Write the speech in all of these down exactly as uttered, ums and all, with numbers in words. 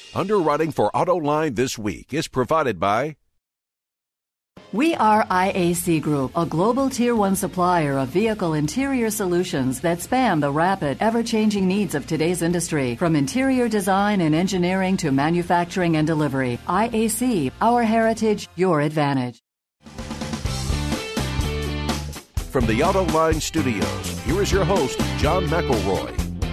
Underwriting for Autoline this week is provided by... We are I A C Group, a global Tier one supplier of vehicle interior solutions that span the rapid, ever-changing needs of today's industry. From interior design and engineering to manufacturing and delivery, I A C, our heritage, your advantage. From the Autoline Studios, here is your host, John McElroy.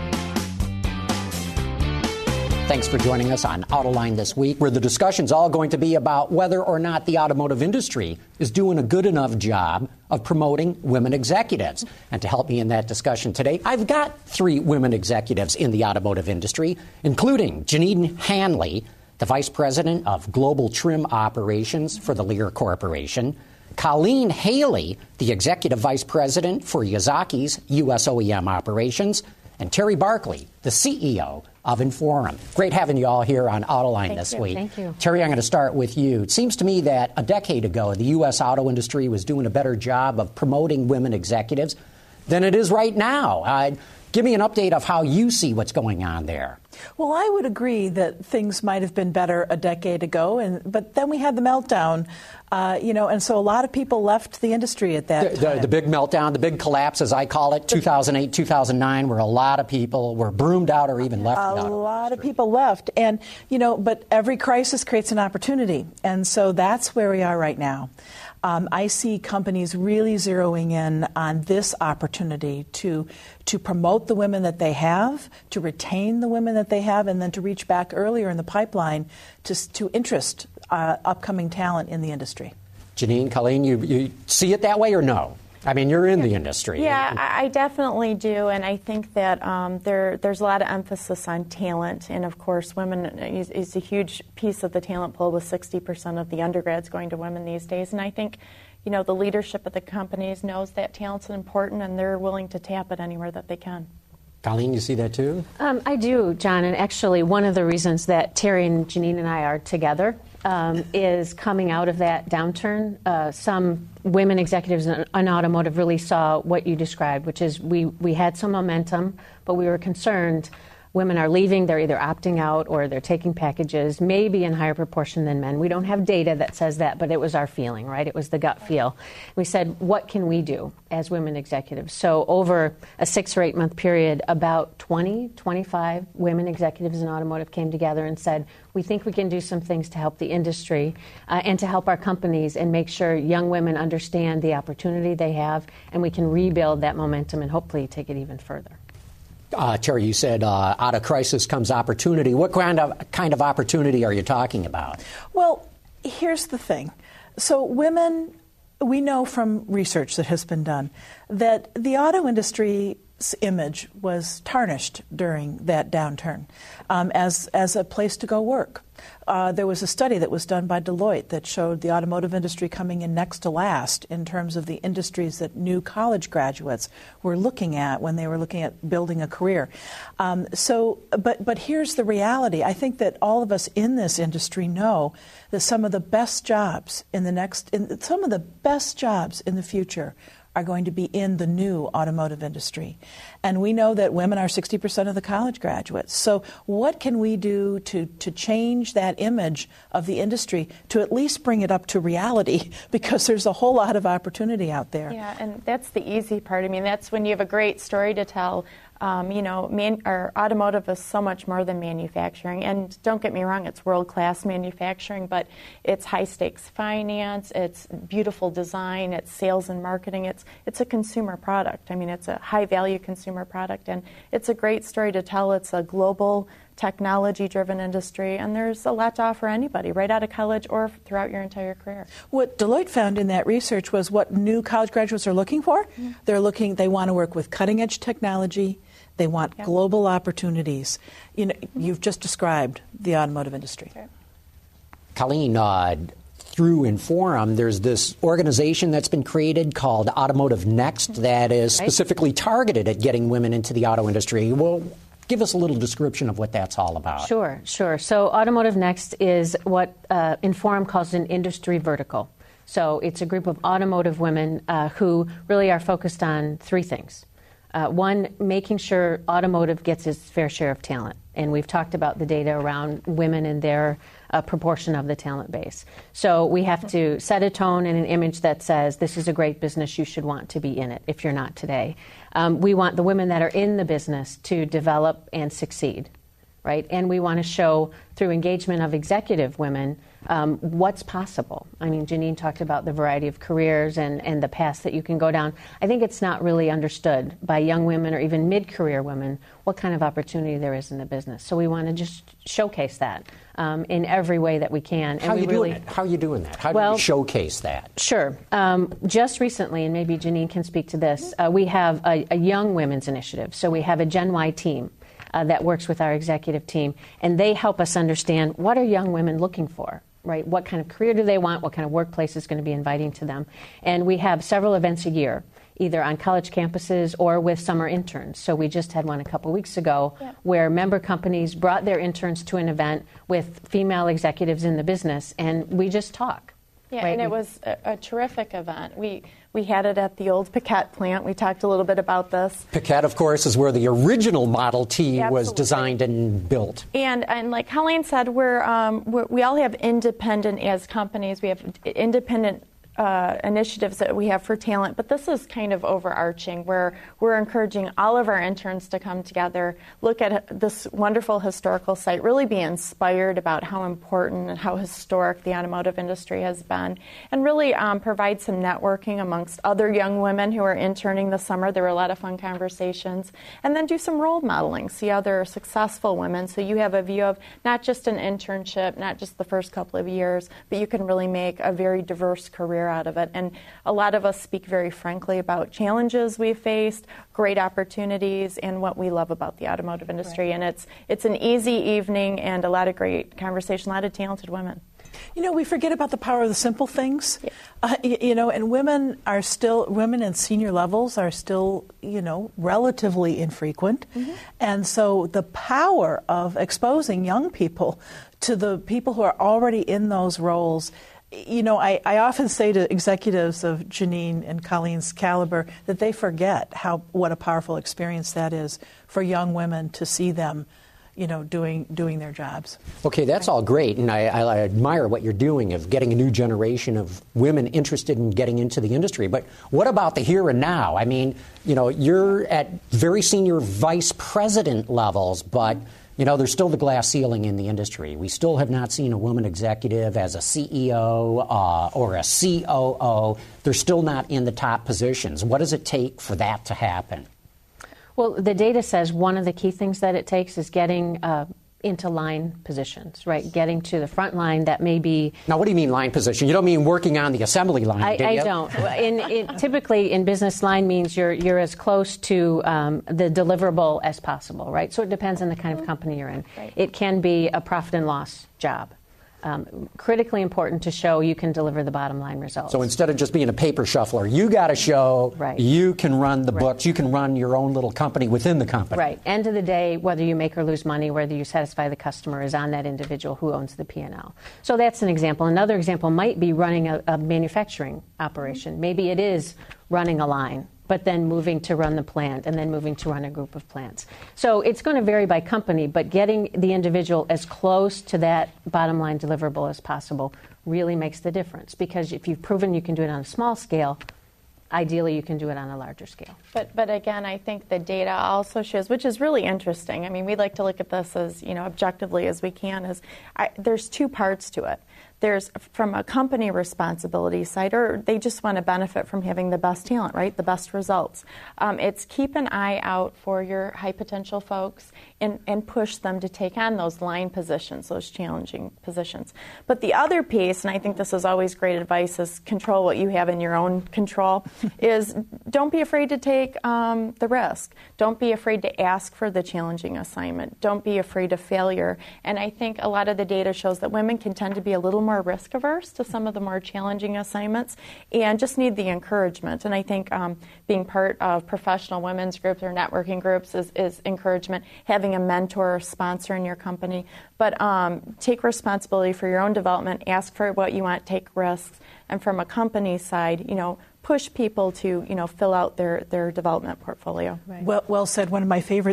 Thanks for joining us on Autoline this week, where the discussion's all going to be about whether or not the automotive industry is doing a good enough job of promoting women executives. And to help me in that discussion today, I've got three women executives in the automotive industry, including Janine Hanley, the Vice President of Global Trim Operations for the Lear Corporation, Colleen Haley, the Executive Vice President for Yazaki's U S O E M operations, and Terry Barkley, the C E O of Inforum. Great having you all here on Autoline Thank this you. week. Thank you. Terry, I'm going to start with you. It seems to me that a decade ago, the U S auto industry was doing a better job of promoting women executives than it is right now. Uh, give me an update of how you see what's going on there. Well, I would agree that things might have been better a decade ago, and but then we had the meltdown, uh, you know, and so a lot of people left the industry at that the, time. The, the big meltdown, the big collapse, as I call it, two thousand eight, two thousand nine, where a lot of people were broomed out or even left. A lot of people left, and you know, but every crisis creates an opportunity, and so that's where we are right now. Um, I see companies really zeroing in on this opportunity to to promote the women that they have, to retain the women that they have, and then to reach back earlier in the pipeline to to interest uh, upcoming talent in the industry. Janine, Colleen, you, you see it that way or no? I mean, you're in the industry. Yeah, I definitely do, and I think that um, there there's a lot of emphasis on talent, and of course, women is, is a huge piece of the talent pool, with sixty percent of the undergrads going to women these days. And I think, you know, the leadership of the companies knows that talent's important, and they're willing to tap it anywhere that they can. Colleen, you see that too? Um, I do, John, and actually one of the reasons that Terry and Janine and I are together um, is coming out of that downturn. Uh, some women executives in, in automotive really saw what you described, which is we, we had some momentum, but we were concerned women are leaving, they're either opting out or they're taking packages, maybe in higher proportion than men. We don't have data that says that, but it was our feeling, right? It was the gut feel. We said, what can we do as women executives? So over a six or eight month period, about twenty, twenty-five women executives in automotive came together and said, we think we can do some things to help the industry uh, and to help our companies and make sure young women understand the opportunity they have, and we can rebuild that momentum and hopefully take it even further. Uh, Terry, you said uh, out of crisis comes opportunity. What kind of kind of opportunity are you talking about? Well, here's the thing. So women, we know from research that has been done that the auto industry's image was tarnished during that downturn um, as, as a place to go work. Uh, there was a study that was done by Deloitte that showed the automotive industry coming in next to last in terms of the industries that new college graduates were looking at when they were looking at building a career. Um, so, but but here's the reality. I think that all of us in this industry know that some of the best jobs in the next, in, some of the best jobs in the future are going to be in the new automotive industry. And we know that women are sixty percent of the college graduates. So what can we do to, to change that image of the industry to at least bring it up to reality? Because there's a whole lot of opportunity out there. Yeah, and that's the easy part. I mean, that's when you have a great story to tell. Um, you know, man, our automotive is so much more than manufacturing. And don't get me wrong, it's world-class manufacturing, but it's high-stakes finance, it's beautiful design, it's sales and marketing. It's it's a consumer product. I mean, it's a high-value consumer product, and it's a great story to tell. It's a global, technology-driven industry, and there's a lot to offer anybody right out of college or throughout your entire career. What Deloitte found in that research was what new college graduates are looking for. Mm-hmm. They're looking, they want to work with cutting-edge technology. They want yep. global opportunities. You know, you've just described the automotive industry. Sure. Colleen, uh, through Inforum, there's this organization that's been created called Automotive Next that is specifically right. targeted at getting women into the auto industry. Well, give us a little description of what that's all about. Sure, sure. So Automotive Next is what uh, Inforum calls an industry vertical. So it's a group of automotive women uh, who really are focused on three things. Uh, one, making sure automotive gets its fair share of talent. And we've talked about the data around women and their uh, proportion of the talent base. So we have to set a tone and an image that says this is a great business, you should want to be in it if you're not today. Um, we want the women that are in the business to develop and succeed, right? And we want to show through engagement of executive women um, what's possible. I mean, Janine talked about the variety of careers and, and the paths that you can go down. I think it's not really understood by young women or even mid-career women what kind of opportunity there is in the business. So we want to just showcase that um, in every way that we can. How are you really, doing it? How are you doing that? How well, do you showcase that? Sure. Um, just recently, and maybe Janine can speak to this, uh, we have a, a young women's initiative. So we have a Gen Y team uh, that works with our executive team, and they help us understand what are young women looking for. Right? What kind of career do they want? What kind of workplace is going to be inviting to them? And we have several events a year, either on college campuses or with summer interns. So we just had one a couple weeks ago yeah. where member companies brought their interns to an event with female executives in the business, and we just talk. Yeah, right? and it was a, a terrific event. We we had it at the old Piquette plant. We talked a little bit about this. Piquette, of course, is where the original Model T Absolutely. was designed and built. And and like Colleen said, we're, um, we're we all have independent as companies. We have independent Uh, initiatives that we have for talent, but this is kind of overarching where we're encouraging all of our interns to come together, look at this wonderful historical site, really be inspired about how important and how historic the automotive industry has been, and really um, provide some networking amongst other young women who are interning this summer. There were a lot of fun conversations, and then do some role modeling, see other successful women, so you have a view of not just an internship, not just the first couple of years, but you can really make a very diverse career out of it. And a lot of us speak very frankly about challenges we faced, great opportunities, and what we love about the automotive industry. Right. And it's it's an easy evening and a lot of great conversation, a lot of talented women. You know, we forget about the power of the simple things. Yeah. Uh, you, you know, and women are still, women in senior levels are still, you know, relatively infrequent. Mm-hmm. And so the power of exposing young people to the people who are already in those roles. You know, I, I often say to executives of Janine and Colleen's caliber that they forget how what a powerful experience that is for young women to see them, you know, doing doing their jobs. Okay, that's all great, and I, I admire what you're doing of getting a new generation of women interested in getting into the industry. But what about the here and now? I mean, you know, you're at very senior vice president levels, but you know, there's still the glass ceiling in the industry. We still have not seen a woman executive as a C E O uh, or a C O O. They're still not in the top positions. What does it take for that to happen? Well, the data says one of the key things that it takes is getting uh, into line positions, right? Getting to the front line that may be... Now, what do you mean line position? You don't mean working on the assembly line, I, do you? I don't. In, in, typically, in business, line means you're you're as close to um, the deliverable as possible, right? So it depends on the kind of company you're in. Right. It can be a profit and loss job. Um, critically important to show you can deliver the bottom line results. So instead of just being a paper shuffler, you got to show right. you can run the right. books, you can run your own little company within the company. Right. End of the day, whether you make or lose money, whether you satisfy the customer is on that individual who owns the P and L. So that's an example. Another example might be running a, a manufacturing operation. Mm-hmm. Maybe it is running a line, but then moving to run the plant and then moving to run a group of plants. So it's going to vary by company, but getting the individual as close to that bottom line deliverable as possible really makes the difference, because if you've proven you can do it on a small scale, ideally you can do it on a larger scale. But but again, I think the data also shows, which is really interesting. I mean, we like to look at this as, you know, objectively as we can, is I, there's two parts to it. There's from a company responsibility side, or they just want to benefit from having the best talent, right? The best results. Um, it's keep an eye out for your high potential folks and, and push them to take on those line positions, those challenging positions. But the other piece, and I think this is always great advice, is control what you have in your own control, is don't be afraid to take um, the risk. Don't be afraid to ask for the challenging assignment. Don't be afraid of failure. And I think a lot of the data shows that women can tend to be a little more risk averse to some of the more challenging assignments and just need the encouragement. And I think um, being part of professional women's groups or networking groups is, is encouragement, having a mentor or sponsor in your company. But um, take responsibility for your own development, ask for what you want, take risks. And from a company side, you know, push people to, you know, fill out their, their development portfolio. Right. Well, well said. One of my favorite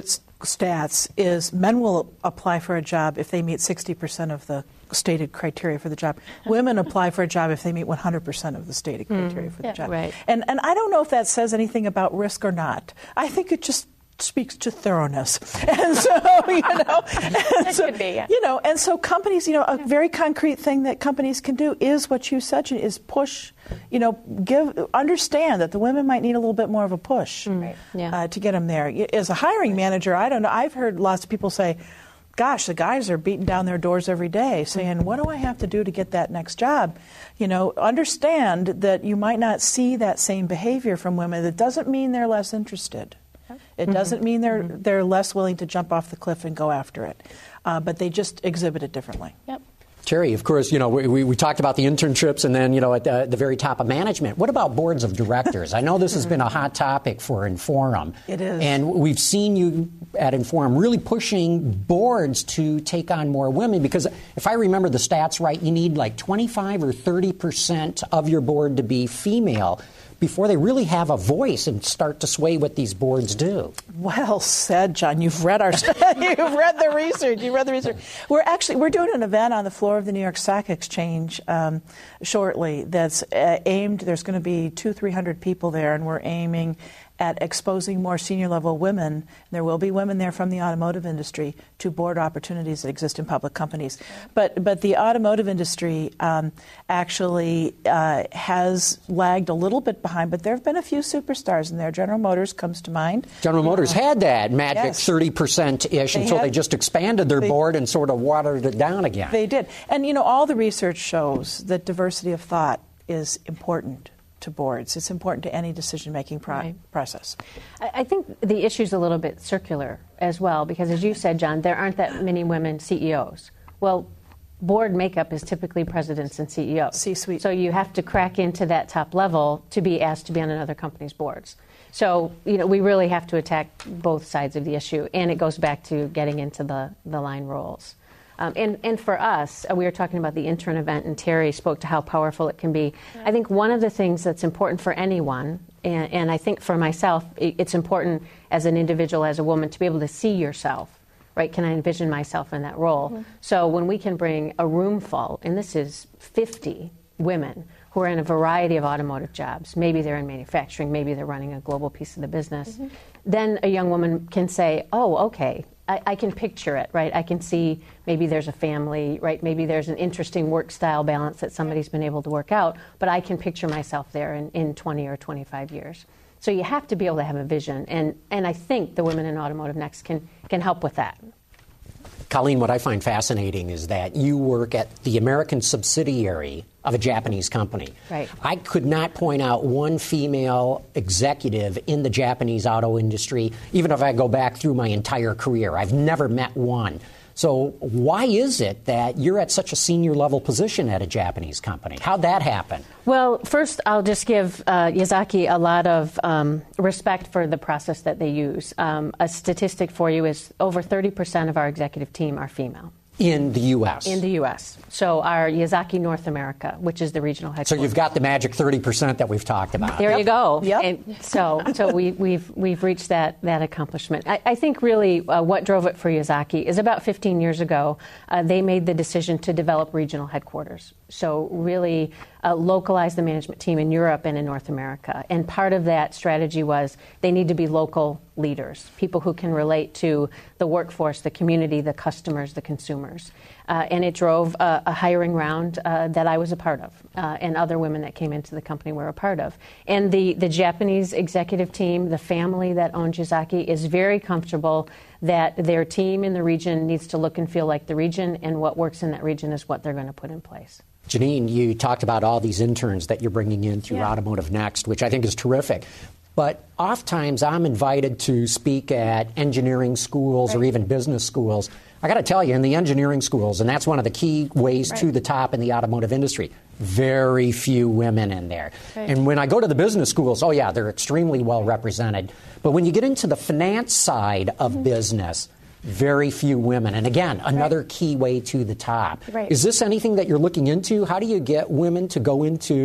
stats is men will apply for a job if they meet sixty percent of the stated criteria for the job. Women apply for a job if they meet one hundred percent of the stated criteria mm, for the yeah, job. Right. And and I don't know if that says anything about risk or not. I think it just speaks to thoroughness. And so, you know, and so, could be, yeah. you know, and so companies, you know, a very concrete thing that companies can do is what you said, is push, you know, give, understand that the women might need a little bit more of a push right. yeah. uh, to get them there. As a hiring manager, I don't know, I've heard lots of people say, gosh, the guys are beating down their doors every day saying, what do I have to do to get that next job? You know, understand that you might not see that same behavior from women. That doesn't mean they're less interested. It doesn't mean they're mm-hmm. they're less willing to jump off the cliff and go after it, uh, but they just exhibit it differently. Yep. Terry, of course, you know, we, we, we talked about the internships and then, you know, at the, the very top of management. What about boards of directors? I know this has been a hot topic for Inforum. It is. And we've seen you at Inforum really pushing boards to take on more women because if I remember the stats right, you need like twenty-five or thirty percent of your board to be female before they really have a voice and start to sway what these boards do. Well said, John. You've read our you've read the research. You read the research. We're actually we're doing an event on the floor of the New York Stock Exchange um, shortly. That's uh, aimed. There's going to be two, three hundred people there, and we're aiming at exposing more senior level women. There will be women there from the automotive industry to board opportunities that exist in public companies. But but the automotive industry um, actually uh, has lagged a little bit behind. But there have been a few superstars in there. General Motors comes to mind. General Motors had that magic Yes. thirty percent-ish They until had- they just expanded their they- board and sort of watered it down again. They did. And, you know, all the research shows that diversity of thought is important to boards. It's important to any decision-making pro- Right. process. I I think the issue's a little bit circular as well, because as you said, John, there aren't that many women C E Os. Well, board makeup is typically presidents and C E Os. C-suite. So you have to crack into that top level to be asked to be on another company's boards. So, you know, we really have to attack both sides of the issue, and it goes back to getting into the, the line roles. Um, and, and for us, uh, we were talking about the intern event, and Terry spoke to how powerful it can be. Yeah. I think one of the things that's important for anyone, and, and I think for myself, it, it's important as an individual, as a woman, to be able to see yourself, right? Can I envision myself in that role? Mm-hmm. So when we can bring a room full, and this is fifty women who are in a variety of automotive jobs, maybe they're in manufacturing, maybe they're running a global piece of the business, mm-hmm. then a young woman can say, oh, okay, I, I can picture it, right? I can see maybe there's a family, right? Maybe there's an interesting work-style balance that somebody's been able to work out, but I can picture myself there in, in twenty or twenty-five years. So you have to be able to have a vision, and, and I think the Women in Automotive Next can, can help with that. Colleen, what I find fascinating is that you work at the American subsidiary of a Japanese company. Right. I could not point out one female executive in the Japanese auto industry, even if I go back through my entire career. I've never met one. So why is it that you're at such a senior level position at a Japanese company? How'd that happen? Well, first, I'll just give uh, Yazaki a lot of um, respect for the process that they use. Um, a statistic for you is over thirty percent of our executive team are female. In the U S? In the U S So our Yazaki North America, which is the regional headquarters. So you've got the magic thirty percent that we've talked about. There Yep. you go. Yep. And so so we, we've we've reached that that accomplishment. I, I think really uh, what drove it for Yazaki is about fifteen years ago, uh, they made the decision to develop regional headquarters. So really uh, localize the management team in Europe and in North America. And part of that strategy was they need to be local leaders, people who can relate to the workforce, the community, the customers, the consumers. Uh, and it drove a, a hiring round uh, that I was a part of, uh, and other women that came into the company were a part of. And the, the Japanese executive team, the family that owned Yazaki, is very comfortable that their team in the region needs to look and feel like the region, and what works in that region is what they're going to put in place. Janine, you talked about all these interns that you're bringing in through Yeah. Automotive Next, which I think is terrific. But oftentimes I'm invited to speak at engineering schools or Right. even business schools. I got to tell you, in the engineering schools, and that's one of the key ways Right. to the top in the automotive industry, very few women in there. Right. And when I go to the business schools, oh yeah, they're extremely well represented. But when you get into the finance side of mm-hmm. business, very few women. And again, another Right. key way to the top. Right. Is this anything that you're looking into? How do you get women to go into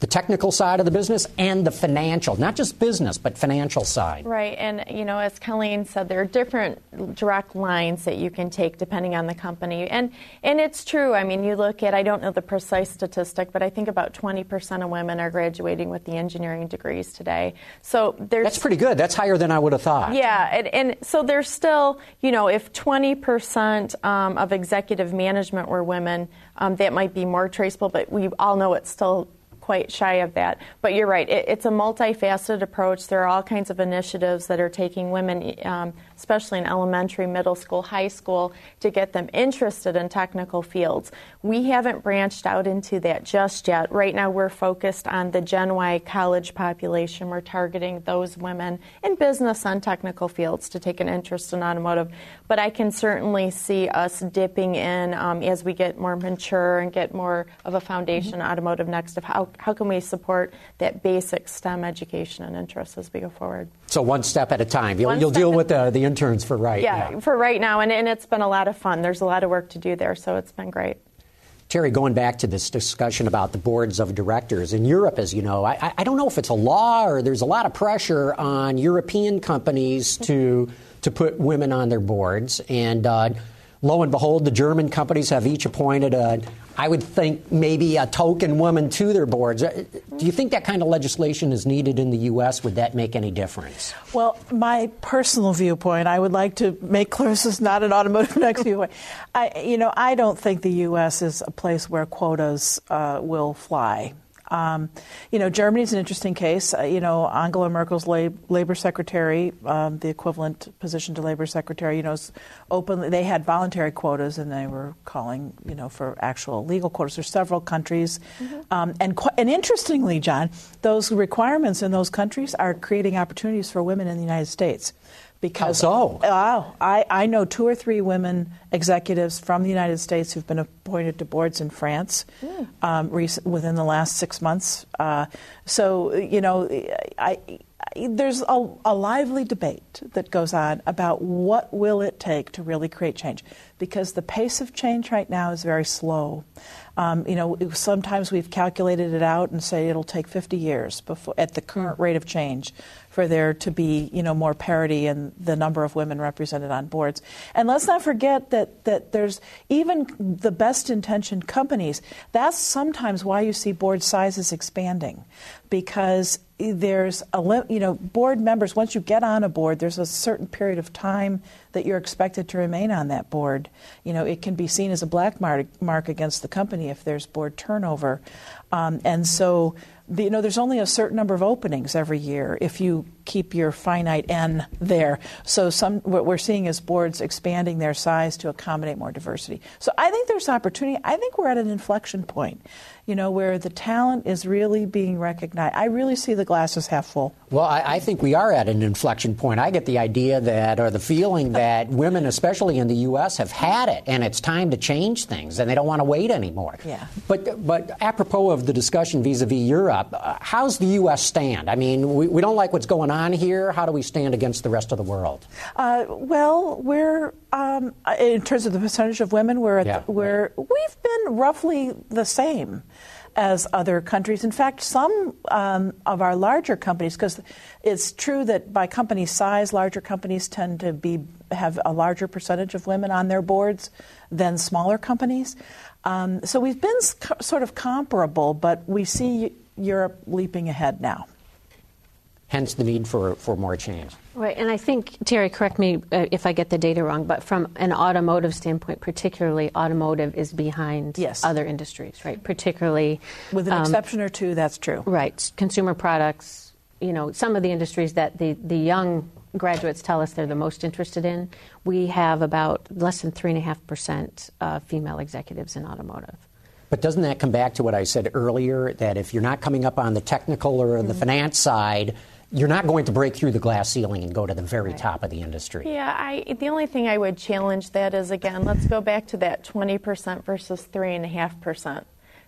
the technical side of the business and the financial, not just business, but financial side. Right. And, you know, as Colleen said, there are different direct lines that you can take depending on the company. And and it's true. I mean, you look at, I don't know the precise statistic, but I think about twenty percent of women are graduating with the engineering degrees today. So there's... That's pretty good. That's higher than I would have thought. Yeah. And, and so there's still, you know, if twenty percent um, of executive management were women, um, that might be more traceable, but we all know it's still quite shy of that. But you're right. It, it's a multifaceted approach. There are all kinds of initiatives that are taking women, um, especially in elementary, middle school, high school, to get them interested in technical fields. We haven't branched out into that just yet. Right now we're focused on the Gen Y college population. We're targeting those women in business and technical fields to take an interest in automotive. But I can certainly see us dipping in um, as we get more mature and get more of a foundation mm-hmm. in automotive next of how How can we support that basic STEM education and interest as we go forward? So one step at a time. You'll, you'll deal with the, the interns for right yeah, now. for right now, and, and it's been a lot of fun. There's a lot of work to do there, so it's been great. Terry, going back to this discussion about the boards of directors, in Europe, as you know, I, I don't know if it's a law or there's a lot of pressure on European companies to, to put women on their boards, and uh, lo and behold, the German companies have each appointed a, I would think, maybe a token woman to their boards. Do you think that kind of legislation is needed in the U S? Would that make any difference? Well, my personal viewpoint, I would like to make clear this is not an Automotive Next viewpoint. I, you know, I don't think the U S is a place where quotas uh, will fly. Um, you know, Germany's an interesting case. Uh, you know, Angela Merkel's lab, labor secretary, um, the equivalent position to labor secretary, you know, openly, they had voluntary quotas and they were calling, you know, for actual legal quotas. There's several countries. Mm-hmm. Um, and, qu- and interestingly, John, those requirements in those countries are creating opportunities for women in the United States. Because How so? Oh, I, I know two or three women executives from the United States who've been appointed to boards in France mm. um, recent, within the last six months. Uh, so, you know, I, I, there's a, a lively debate that goes on about what will it take to really create change, because the pace of change right now is very slow. Um, you know, sometimes we've calculated it out and say it'll take fifty years before, at the current rate of change, for there to be, you know, more parity in the number of women represented on boards. And let's not forget that, that there's even the best intentioned companies. That's sometimes why you see board sizes expanding, because there's a, you know, board members, once you get on a board, there's a certain period of time that you're expected to remain on that board. You know, it can be seen as a black mark, mark against the company if there's board turnover. Um, and so, the, you know, there's only a certain number of openings every year if you keep your finite N there. So some what we're seeing is boards expanding their size to accommodate more diversity. So I think there's opportunity. I think we're at an inflection point, you know, where the talent is really being recognized. I really see the glasses half full. Well, I, I think we are at an inflection point. I get the idea that, or the feeling that women, especially in the U S, have had it, and it's time to change things, and they don't want to wait anymore. Yeah. But, but apropos of the discussion vis-a-vis Europe, uh, how's the U S stand? I mean, we, we don't like what's going on here. How do we stand against the rest of the world? Uh, well, we're um, in terms of the percentage of women, we're at yeah, the, we're right. we've been roughly the same as other countries. In fact, some um, of our larger companies, because it's true that by company size, larger companies tend to be have a larger percentage of women on their boards than smaller companies. Um, so we've been sc- sort of comparable, but we see Europe leaping ahead now. Hence the need for, for more change. Right, and I think, Terry, correct me uh, if I get the data wrong, but from an automotive standpoint, particularly automotive is behind yes. other industries, right? Particularly... With an um, exception or two, that's true. Right, consumer products, you know, some of the industries that the, the young graduates tell us they're the most interested in, we have about less than three point five percent uh, female executives in automotive. But doesn't that come back to what I said earlier, that if you're not coming up on the technical or the mm-hmm. finance side, you're not going to break through the glass ceiling and go to the very right. top of the industry? Yeah, I, the only thing I would challenge that is, again, let's go back to that twenty percent versus three point five percent.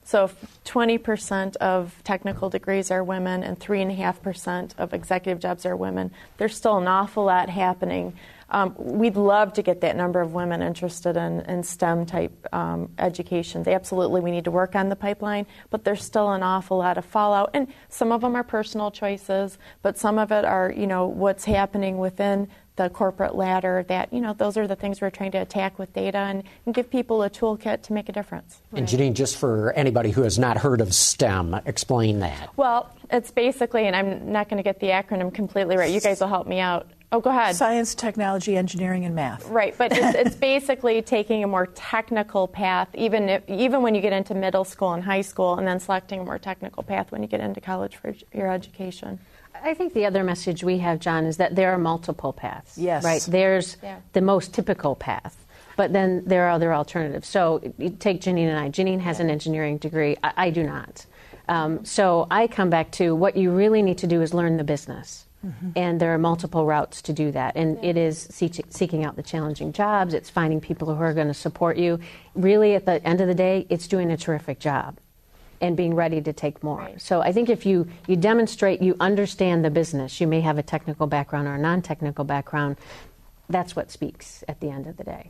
So twenty percent of technical degrees are women and three point five percent of executive jobs are women. There's still an awful lot happening. Um, we'd love to get that number of women interested in, in STEM-type um, education. Absolutely, we need to work on the pipeline, but there's still an awful lot of fallout. And some of them are personal choices, but some of it are, you know, what's happening within the corporate ladder. That, you know, those are the things we're trying to attack with data and, and give people a toolkit to make a difference. And Janine, just for anybody who has not heard of STEM, explain that. Well, it's basically, and I'm not going to get the acronym completely right. You guys will help me out. Oh, go ahead. Science, technology, engineering, and math. Right, but it's, it's basically taking a more technical path, even if, even when you get into middle school and high school, and then selecting a more technical path when you get into college for your education. I think the other message we have, John, is that there are multiple paths. Yes. Right. There's yeah. the most typical path, but then there are other alternatives. So you take Janine and I. Janine has yeah. an engineering degree. I, I do not. Um, so I come back to what you really need to do is learn the business. Mm-hmm. And there are multiple routes to do that. And yeah. it is see- seeking out the challenging jobs. It's finding people who are going to support you. Really, at the end of the day, it's doing a terrific job and being ready to take more. Right. So I think if you, you demonstrate you understand the business, you may have a technical background or a non-technical background, that's what speaks at the end of the day.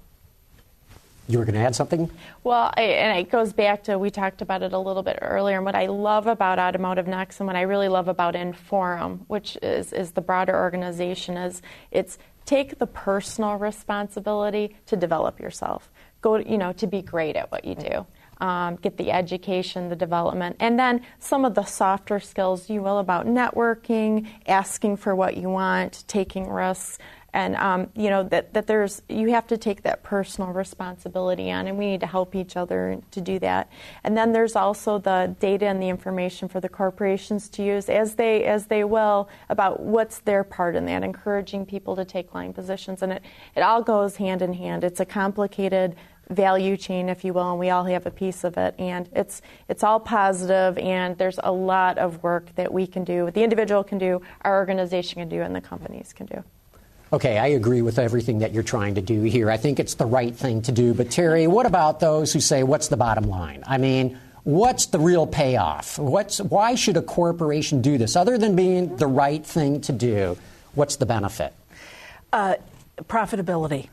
You were going to add something? Well, I, and it goes back to, we talked about it a little bit earlier, and what I love about Automotive Next and what I really love about Inforum, which is, is the broader organization, is it's take the personal responsibility to develop yourself. Go, you know, to be great at what you do. Um, get the education, the development, and then some of the softer skills you will about networking, asking for what you want, taking risks. And, um, you know, that, that there's, you have to take that personal responsibility on, and we need to help each other to do that. And then there's also the data and the information for the corporations to use as they, as they will about what's their part in that, encouraging people to take line positions. And it, it all goes hand in hand. It's a complicated value chain, if you will, and we all have a piece of it. And it's, it's all positive, and there's a lot of work that we can do, the individual can do, our organization can do, and the companies can do. Okay, I agree with everything that you're trying to do here. I think it's the right thing to do. But Terry, what about those who say, what's the bottom line? I mean, what's the real payoff? What's, why should a corporation do this? Other than being the right thing to do, what's the benefit? Uh, profitability.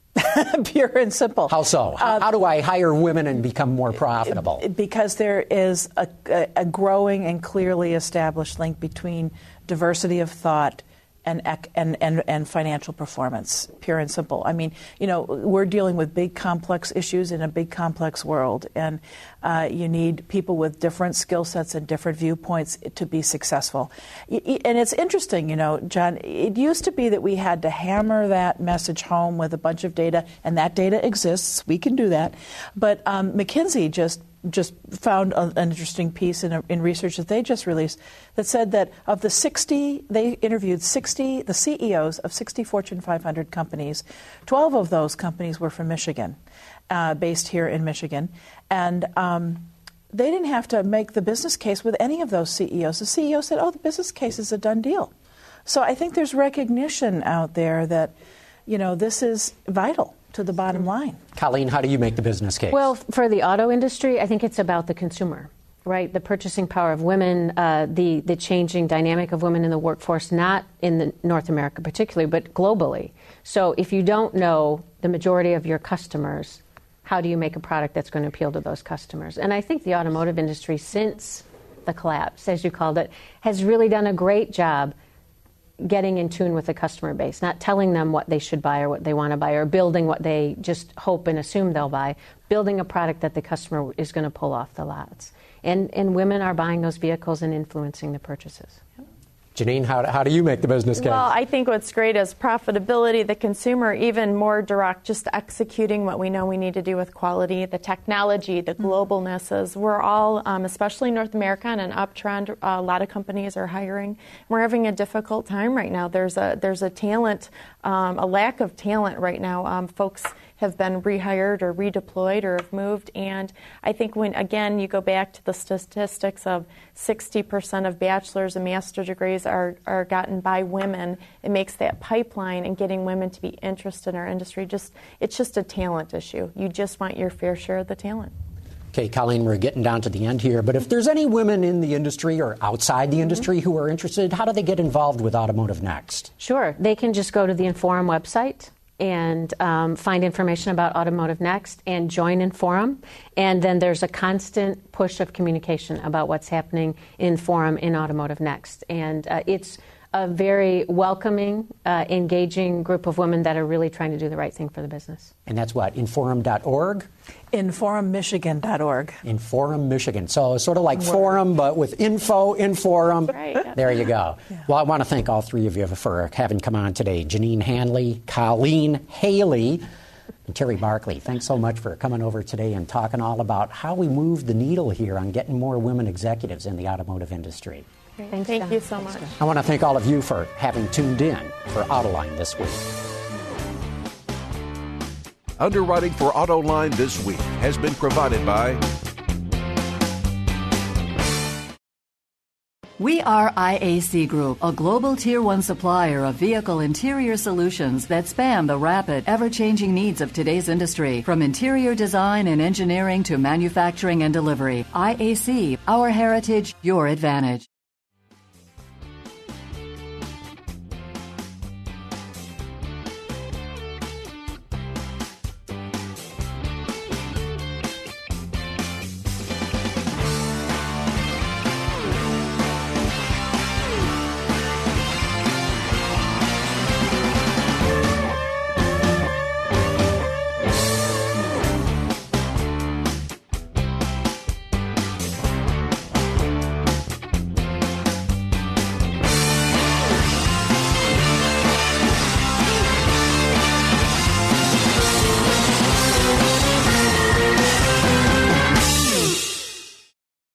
Pure and simple. How so? How, uh, how do I hire women and become more profitable? Because there is a, a, a growing and clearly established link between diversity of thought And, and and and financial performance, pure and simple. I mean, you know, we're dealing with big, complex issues in a big, complex world, and uh, you need people with different skill sets and different viewpoints to be successful. And it's interesting, you know, John, it used to be that we had to hammer that message home with a bunch of data, and that data exists. We can do that. But um, McKinsey just just found a, an interesting piece in, a, in research that they just released that said that of the sixty, they interviewed sixty, the C E Os of sixty Fortune five hundred companies, twelve of those companies were from Michigan, uh, based here in Michigan. And um, they didn't have to make the business case with any of those C E Os. The C E O said, oh, the business case is a done deal. So I think there's recognition out there that, you know, this is vital to the bottom line. Colleen, how do you make the business case? Well, for the auto industry, I think it's about the consumer, right? The purchasing power of women, uh, the, the changing dynamic of women in the workforce, not in the North America particularly, but globally. So if you don't know the majority of your customers, how do you make a product that's going to appeal to those customers? And I think the automotive industry, since the collapse, as you called it, has really done a great job getting in tune with the customer base, not telling them what they should buy or what they want to buy, or building what they just hope and assume they'll buy, building a product that the customer is going to pull off the lots. And, and women are buying those vehicles and influencing the purchases. Janine, how, how do you make the business case? Well, I think what's great is profitability, the consumer, even more direct, just executing what we know we need to do with quality, the technology, the globalness is. We're all, um, especially North America, on an uptrend. Uh, a lot of companies are hiring. We're having a difficult time right now. There's a there's a talent, um, a lack of talent right now. Um, folks have been rehired or redeployed or have moved. And I think when, again, you go back to the statistics of sixty percent of bachelor's and master degrees are, are gotten by women, it makes that pipeline and getting women to be interested in our industry, just it's just a talent issue. You just want your fair share of the talent. Okay, Colleen, we're getting down to the end here, but if there's any women in the industry or outside the industry mm-hmm. who are interested, how do they get involved with Automotive Next? Sure. They can just go to the Inforum website and um, find information about Automotive Next and join Inforum. And then there's a constant push of communication about what's happening in Inforum in Automotive Next. And uh, it's a very welcoming, uh, engaging group of women that are really trying to do the right thing for the business. And that's what, inforum dot org? inforum michigan dot org. Inforum Michigan. So sort of like Word. Forum, but with info, Inforum. Right, yeah. There you go. Yeah. Well, I want to thank all three of you for having come on today. Janine Hanley, Colleen Haley, and Terry Barkley. Thanks so much for coming over today and talking all about how we move the needle here on getting more women executives in the automotive industry. Thanks, Thank you so much. I want to thank all of you for having tuned in for Autoline this week. Underwriting for Autoline this week has been provided by We are I A C Group, a global Tier one supplier of vehicle interior solutions that span the rapid, ever-changing needs of today's industry. From interior design and engineering to manufacturing and delivery, I A C, our heritage, your advantage.